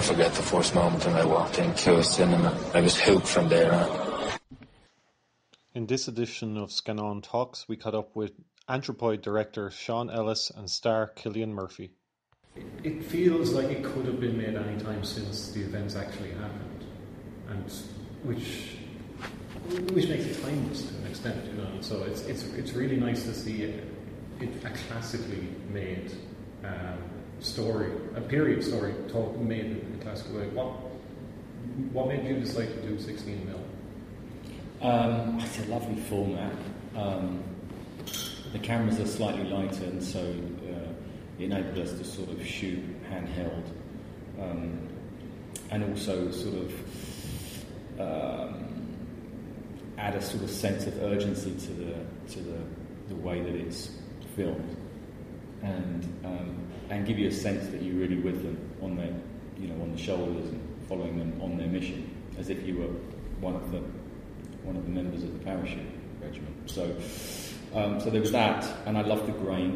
forget the first moment when I walked into a cinema. I was hooked from there on. In this edition of Scannon Talks, we caught up with Anthropoid director Sean Ellis and star Cillian Murphy. It feels like it could have been made any time since the events actually happened, and which makes it timeless to an extent, you know. So it's really nice to see a classically made story, a period story made in a classical way. What made you decide to do 16mm? It's a lovely format. The cameras are slightly lighter, and so it enabled us to sort of shoot handheld, and also sort of add a sort of sense of urgency to the way that it's filmed, and give you a sense that you're really with them on their, on the shoulders and following them on their mission, as if you were one of the members of the parachute regiment. So there was that, and I love the grain.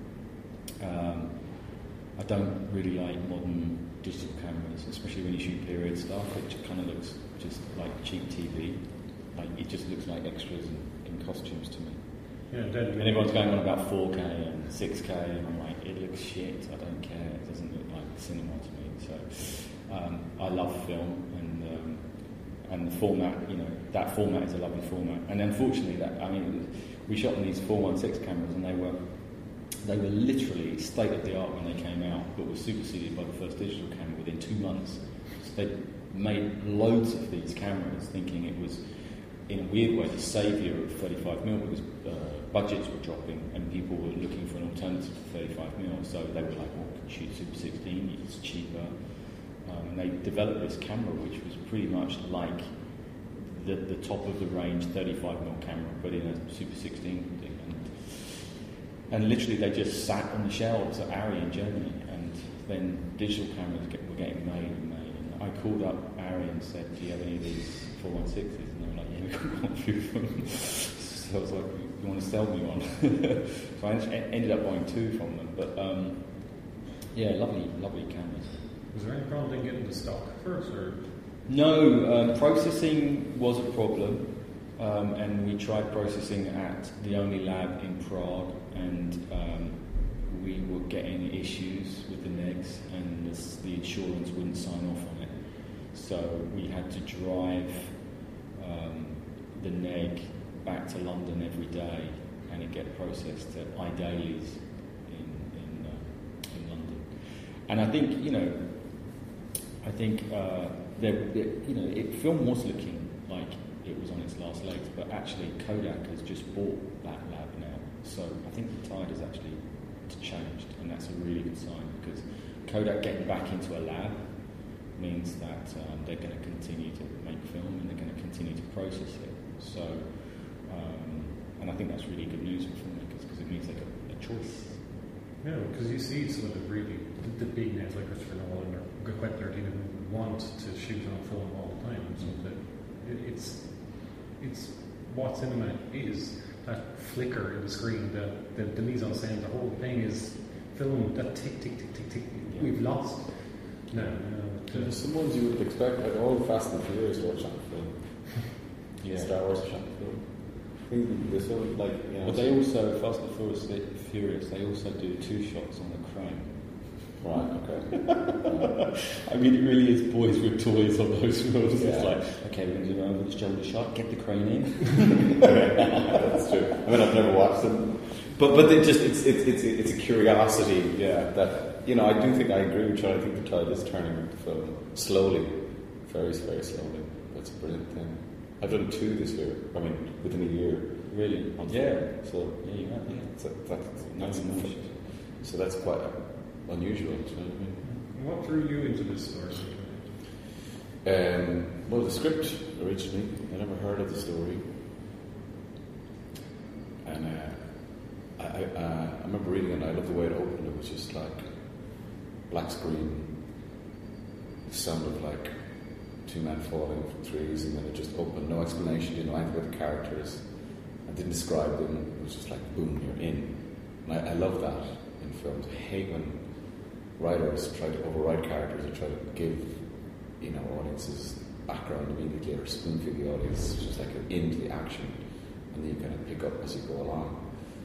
I don't really like modern digital cameras, especially when you shoot period stuff. It kind of looks just like cheap TV. Like, it just looks like extras in costumes to me. Yeah, and everyone's going on about 4K and 6K, and I'm like, it looks shit. I don't care. It doesn't look like cinema to me. So I love film, and the format. That format is a lovely format. And unfortunately, we shot on these 416 cameras, and they were literally state of the art when they came out, but were superseded by the first digital camera within 2 months. So they made loads of these cameras, thinking it was, in a weird way, the saviour of 35mm, because budgets were dropping and people were looking for an alternative to 35mm. So they were like, well, we can shoot Super 16, it's cheaper. And they developed this camera which was pretty much like the top of the range 35mm camera, but in a Super 16 thing. And literally they just sat on the shelves at Arri in Germany, and then digital cameras were getting made. And I called up Arri and said, do you have any of these 416s? And they were like, yeah, we've got a few of them. So I was like, you want to sell me one? So I ended up buying 2 from them. But yeah, lovely cameras. Was there any problem in getting the stock first? Or? No, processing was a problem. And we tried processing at the only lab in Prague, and we were getting issues with the negs, and the insurance wouldn't sign off on it. So we had to drive the neg back to London every day, and it get processed at iDailies in London. And I think film was looking like it was on its last legs, but actually Kodak has just bought that lab now. So I think the tide has actually changed, and that's a really good sign, because Kodak getting back into a lab means that they're going to continue to make film, and they're going to continue to process it. So, and I think that's really good news for filmmakers, because it means they got a choice. Yeah, because you see some of the big names like Christopher Nolan or Quentin Tarantino who want to shoot on film all the time, and so that it's what cinema is. That flicker in the screen, the mise-en-scène, the whole thing is film. That tick, tick, tick, tick, tick. Yeah. We've lost. No. There's some ones you would expect, like all Fast and Furious were shot film. Yeah. Star Wars shot film. This one, But they also, Fast and Furious, they also do 2 shots on the crane. Right, okay. I mean, it really is boys with toys on those films. Yeah. It's like, okay, we're going to do over the shoulder shot, get the crane in. That's true. I mean, I've never watched them, but it's a curiosity. Yeah, that I do think I agree with you. I think the tide is turning with the film slowly, very, very slowly. That's a brilliant thing. I've done 2 this year. I mean, within a year. Really? Yeah. So yeah, you have. Yeah. So that's quite unusual. Do you know what I mean? What drew you into this story? Well, the script originally, I never heard of the story, and I remember reading it, and I loved the way it opened. It was just like black screen, the sound of like 2 men falling from trees, and then it just opened, no explanation, didn't know anything about the characters, I didn't describe them, it was just like boom, you're in. And I love that in films. I hate when writers try to overwrite characters or try to give, you know, audiences background immediately or spoon feed the audience just like into the action, and then you kind of pick up as you go along.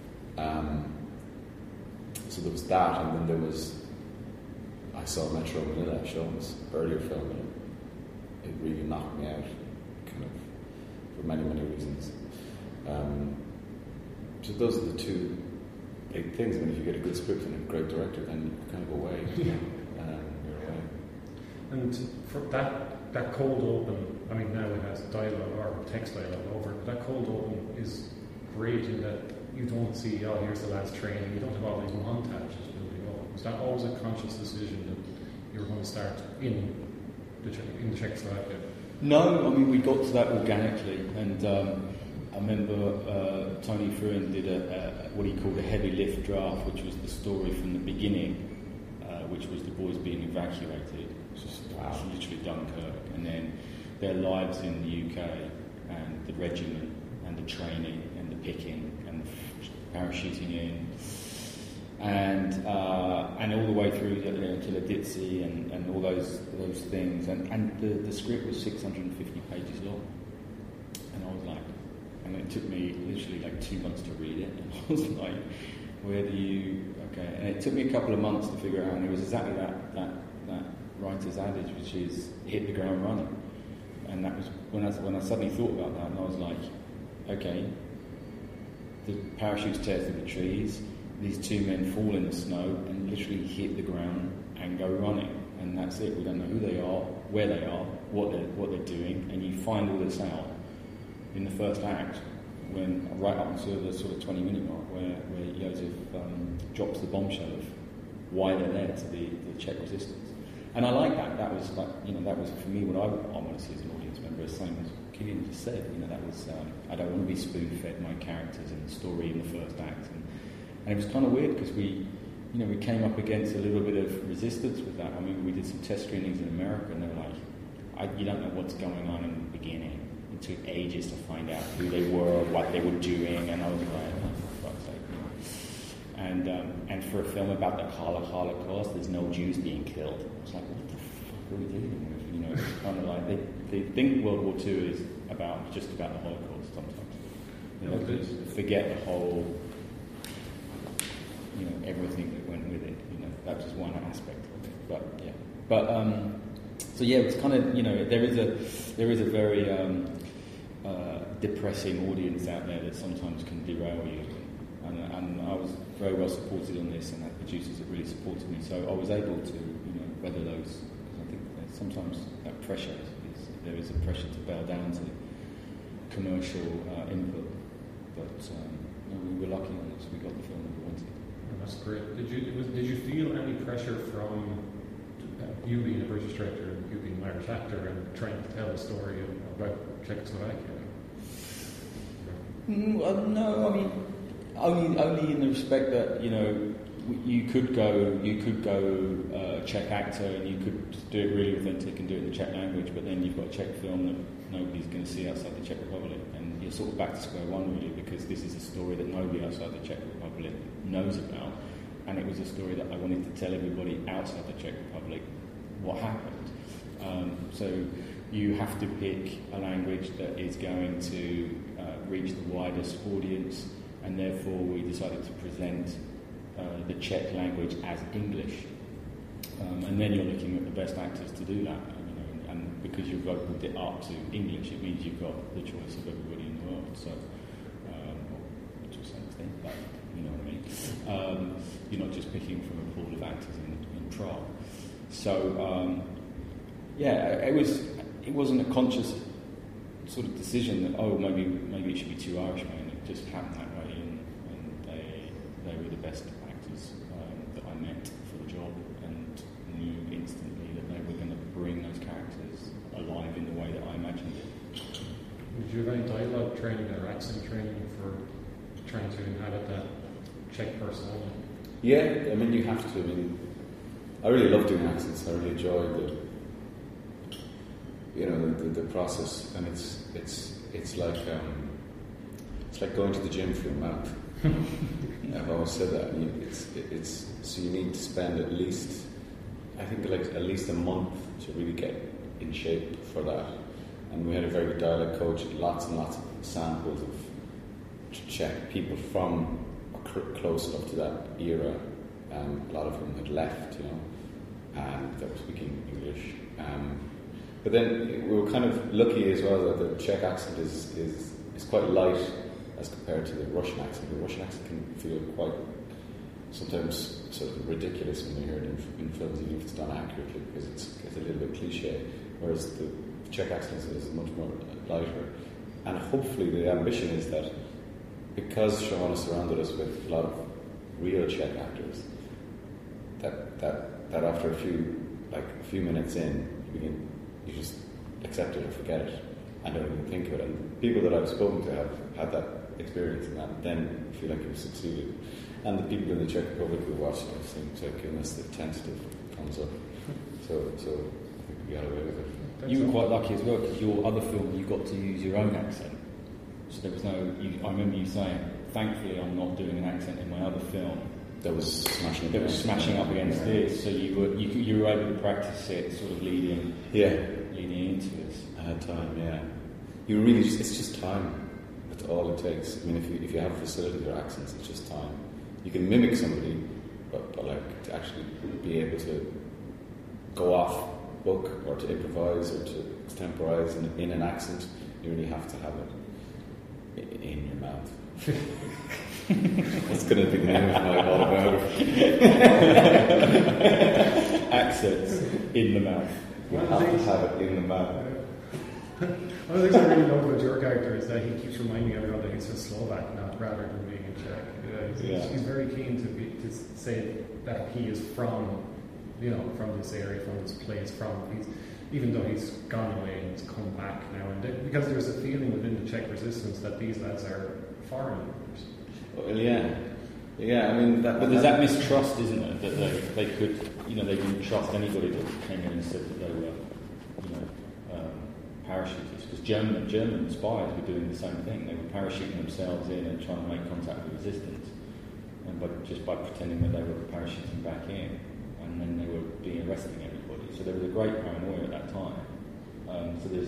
So there was that, and then there was, I saw Metro Manila, Sean's earlier film, and it really knocked me out, kind of, for many, many reasons. So those are the two big things. I mean, if you get a good script and a great director, then you kind of go away. You're away. And for that cold open, I mean, now it has dialogue or text dialogue over it, but that cold open is great in that you don't see, oh, here's the last training. You don't have all these montages building up. Was that always a conscious decision that you were going to start in the Czechoslovakia? No, I mean, we got to that organically, and I remember Tony Fruin did what he called a heavy lift draft, which was the story from the beginning, which was the boys being evacuated, which was literally Dunkirk, and then their lives in the UK, and the regiment, and the training, and the picking, and the parachuting in, and all the way through to Lidice and all those things, and the script was 650 pages long, and I was like, and it took me literally like 2 months to read it, and I was like, where do you, okay, and it took me a couple of months to figure out, and it was exactly that writer's adage, which is hit the ground running, and that was when I suddenly thought about that, and I was like, okay, the parachutes tear through the trees, these two men fall in the snow and literally hit the ground and go running, and that's it. We don't know who they are, where they are, what they're doing, and you find all this out in the first act, when right up until the sort of 20-minute mark, where Josef drops the bombshell of why they're there to the Czech resistance, and I like that. That was like, you know, that was for me what I want to see as an audience member. Same as Killian just said, you know, that was I don't want to be spoon-fed my characters and the story in the first act, and it was kind of weird because we came up against a little bit of resistance with that. I mean, we did some test screenings in America, and they were like, you don't know what's going on in the beginning. It took ages to find out who they were, what they were doing, and I was like, oh, for fuck's sake. And for a film about the Holocaust, there's no Jews being killed. I was like, what the fuck are we dealing with? You know, it's kind of like they think World War II is just about the Holocaust sometimes. You know, forget the whole, you know, everything that went with it. You know, that's just one aspect of it. So yeah, it's kind of, you know, there is a very depressing audience out there that sometimes can derail you. And I was very well supported on this, and the producers have really supported me. So I was able to, you know, weather those. Because I think sometimes that pressure there is a pressure to bow down to commercial input. But we were lucky on this. We got the film that we wanted. Oh, that's great. Did you feel any pressure from you being a British director, you being an Irish actor, and trying to tell a story about Czechoslovakia? No, I mean, only in the respect that, you know, you could go Czech actor, and you could do it really authentic and do it in the Czech language, but then you've got a Czech film that nobody's going to see outside the Czech Republic, and you're sort of back to square one really, because this is a story that nobody outside the Czech Republic knows about, and it was a story that I wanted to tell everybody outside the Czech Republic what happened. So you have to pick a language that is going to reach the widest audience, and therefore we decided to present the Czech language as English, and then you're looking at the best actors to do that, you know, and because you've opened it up to English, it means you've got the choice of everybody in the world. So, to a certain extent, but you know what I mean. You're not just picking from a pool of actors in Prague. So, it wasn't a conscious sort of decision that maybe it should be two Irishmen. It just happened that way, and they were the best actors that I met for the job, and knew instantly that they were going to bring those characters alive in the way that I imagined it. Did you have any dialogue training or accent training for trying to inhabit that Czech persona? Yeah, I mean, you have to. I mean, I really love doing accents. I really enjoy the process, and it's like going to the gym for your mouth. I've always said that. So you need to spend at least I think like at least a month to really get in shape for that. And we had a very good dialect coach, lots and lots of samples of Czech people from close enough to that era. A lot of them had left, and they were speaking English. But then we were kind of lucky as well that the Czech accent is quite light as compared to the Russian accent. The Russian accent can feel quite sometimes sort of ridiculous when you hear it in films, even if it's done accurately, because it's a little bit cliche. Whereas the Czech accent is much more lighter. And hopefully the ambition is that because Sean has surrounded us with a lot of real Czech actors, that after a few minutes in, you just accept it or forget it and don't even think of it. And people that I've spoken to have had that experience and that then feel like you've succeeded. And the people in the Czech Republic who watched it seem to have given us the tentative thumbs up. So I think we got away with it. You were quite lucky as well, because your other film you got to use your own accent. So there was no. I remember you saying, "Thankfully, I'm not doing an accent in my other film." That was smashing up against this. So you were able to practice it, sort of leading into this. I had time, yeah. You really it's just time. That's all it takes. I mean, if you have a facility for accents, it's just time. You can mimic somebody, but like to actually be able to go off book or to improvise or to extemporize in an accent, you really have to have it in your mouth. That's going to be the name of my autobiography. Accents in the mouth. You have to have it in the mouth. One of the things I really love about your character is that he keeps reminding everyone that he's a Slovak, rather than being a Czech. He's very keen to say that he is from this area, from this place, even though he's gone away and he's come back now and then, because there's a feeling within the Czech resistance that these lads are foreigners. Well, yeah. I mean, but there's that mistrust, isn't there? That they could, they didn't trust anybody that came in and said that they were, parachutists. Because German spies were doing the same thing. They were parachuting themselves in and trying to make contact with resistance, and by pretending that they were parachuting back in, and then they were being arresting everybody. So there was a great paranoia at that time. So there's,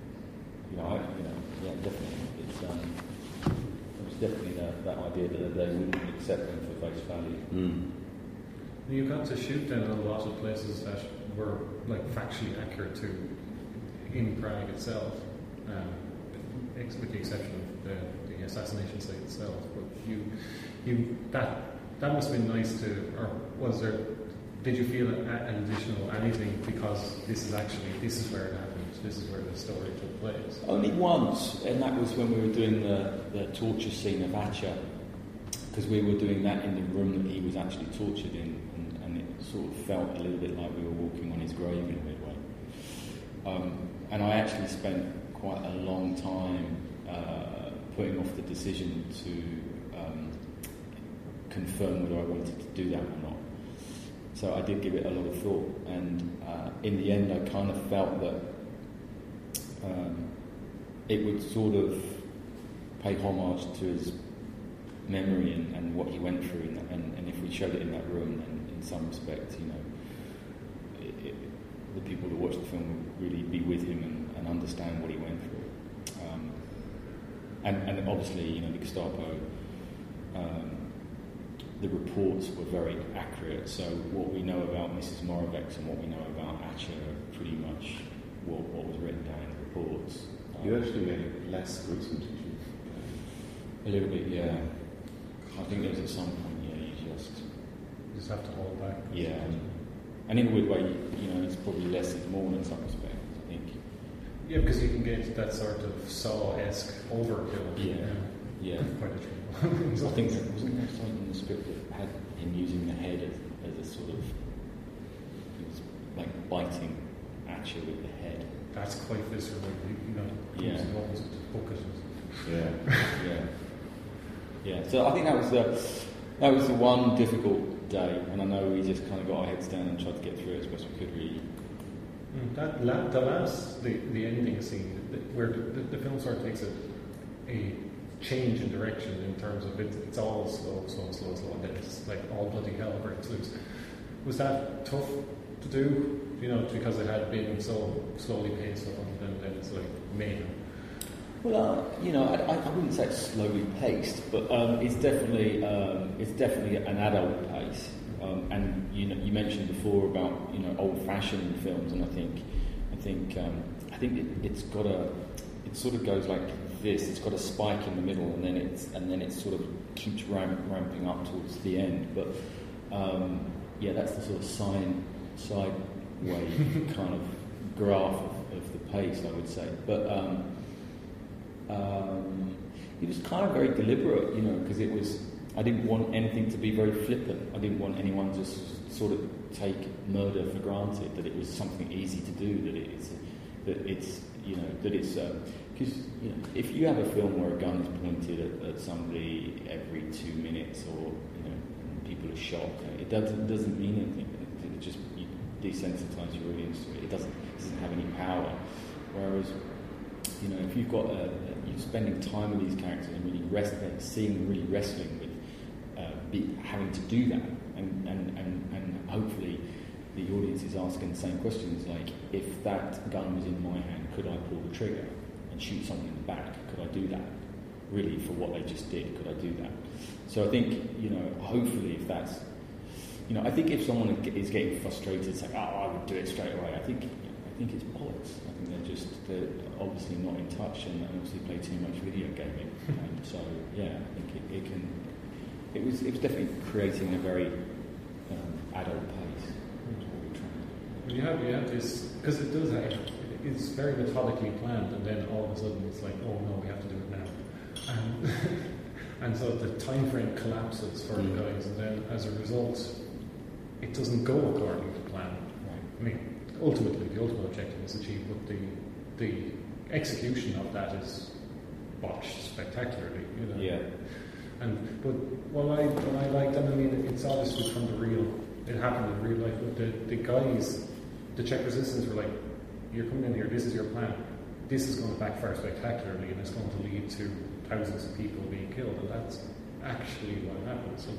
definitely it's definitely that idea that they wouldn't accept them for face value. You got to shoot then a lot of places that were like factually accurate to in Prague itself, with the exception of the assassination site itself. But that must have been nice to, or was there? Did you feel an additional anything because this is where it happened? This is where the story took place. Only once, and that was when we were doing the torture scene of Acha, because we were doing that in the room that he was actually tortured in, and it sort of felt a little bit like we were walking on his grave in a weird way. And I actually spent quite a long time putting off the decision to confirm whether I wanted to do that or not. So I did give it a lot of thought, and in the end I kind of felt that it would sort of pay homage to his memory and what he went through, and if we showed it in that room, then in some respect, the people that watch the film would really be with him and understand what he went through. And obviously, the Gestapo, the reports were very accurate. So what we know about Mrs. Moravec and what we know about Acha are pretty much what was written down in the reports. You actually made it less gruesome, did you? A little bit, yeah. I think there was at some point, you just have to hold back. Yeah. And in a weird way, it's probably less is more in some respects, I think. Yeah, because you can get that sort of Saw-esque overkill. Yeah. Quite a treat. I think wasn't there something in the script that had him using the head as a sort of, he was like biting at you with the head. That's quite visceral, using what was it, to hook it. Yeah. So I think that was the one difficult day, and I know we just kind of got our heads down and tried to get through it as best we could, really. The ending scene, where the film sort of takes a change in direction in terms of it's all slow, and then it's like all bloody hell breaks loose. Was that tough to do, because it had been so slowly paced up, and then it's like mayhem. Well, I wouldn't say it's slowly paced, but it's definitely an adult pace. And you mentioned before about old-fashioned films, and I think it sort of goes like this. It's got a spike in the middle, and then it sort of keeps ramping up towards the end. But that's the sort of sideway kind of graph of the pace, I would say. But it was kind of very deliberate, because I didn't want anything to be very flippant. I didn't want anyone to sort of take murder for granted, that it was something easy to do, because if you have a film where a gun is pointed at somebody every 2 minutes, or people are shot, it doesn't mean anything. It just you desensitize your audience to it. It doesn't have any power. Whereas if you've got you're spending time with these characters and really seeing them really wrestling with having to do that, and hopefully the audience is asking the same questions, like, if that gun was in my hand, could I pull the trigger and shoot someone in the back? Could I do that? Really, for what they just did, could I do that? So I think, hopefully if that's, I think if someone is getting frustrated, saying, I would do it straight away, I think it's bollocks. I think they're obviously not in touch, and obviously play too much video gaming. So yeah, I think it was definitely creating a very adult pace. You have this, because it does it's very methodically planned, and then all of a sudden it's like, oh no, we have to do it now, and so the time frame collapses for the guys, and then as a result it doesn't go according to plan. Right. I mean, ultimately the ultimate objective is achieved, but the execution of that is botched spectacularly. Yeah. But what I liked, and I mean, it's obviously from the real. It happened in real life. But the guys, the Czech resistance, were like, "You're coming in here. This is your plan. This is going to backfire spectacularly, and it's going to lead to thousands of people being killed." And that's actually what happened. So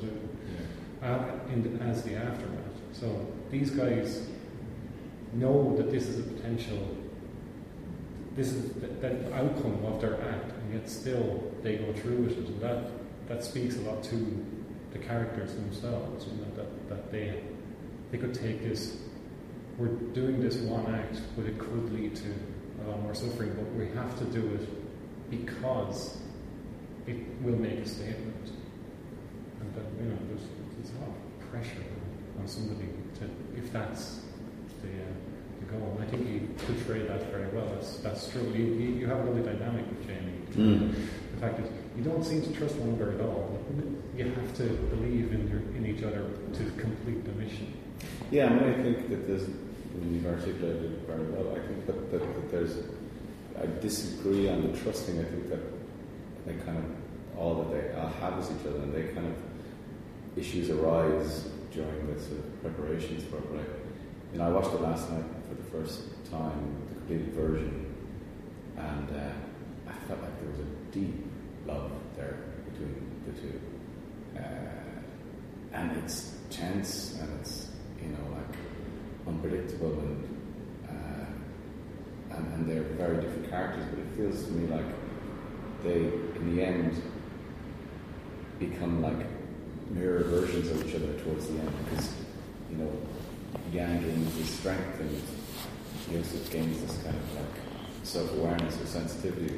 as the aftermath. So these guys know that this is a potential. This is the outcome of their act, and yet still they go through with it, and that speaks a lot to the characters themselves, that they could take this. We're doing this one act, but it could lead to a lot more suffering. But we have to do it because it will make a statement, and that there's a lot of pressure on somebody to, if that's the goal. And I think he portrayed that very well. That's true. You have a lovely dynamic with Jamie. The fact that you don't seem to trust one another at all. You have to believe in each other to complete the mission. Yeah, I think that you've articulated it very well. I think that there's, I disagree on the trusting. I think that they kind of, all that they have is each other, and they kind of, issues arise during the sort of preparations for it. But I watched it last night for the first time, the completed version, and I felt like there was a deep love there between the two, and it's tense, and it's like unpredictable, and they're very different characters, but it feels to me like they, in the end, become like mirror versions of each other towards the end, because Yang gains his strength, and Joseph gains this kind of like self-awareness or sensitivity,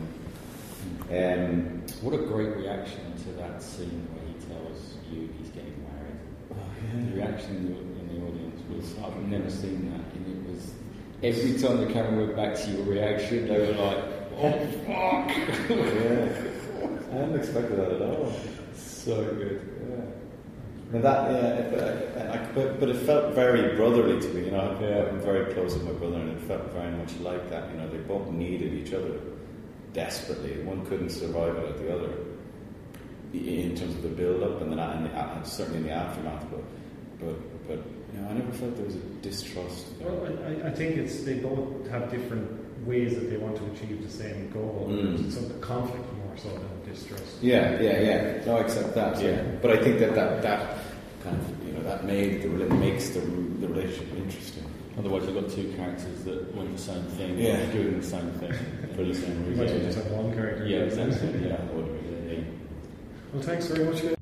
What a great reaction to that scene where he tells you he's getting married. The reaction in the audience was, I've never seen that, and it was, every time the camera went back to your reaction, they were like, oh fuck! Yeah, I hadn't expected that at all. So good. Yeah. And but it felt very brotherly to me. I'm very close with my brother, and it felt very much like that. They both needed each other desperately. One couldn't survive without the other, in terms of the build-up and certainly in the aftermath. But I never felt there was a distrust. Well, I think they both have different ways that they want to achieve the same goal. So the conflict more so than distrust. Yeah. No, I accept that. Yeah. But I think that kind of, that makes the relationship interesting. Otherwise, you've got two characters that want the same thing, doing the same thing for the same You might as well reason. just have one character. Yeah, exactly. Yeah. Well, thanks very much, guys.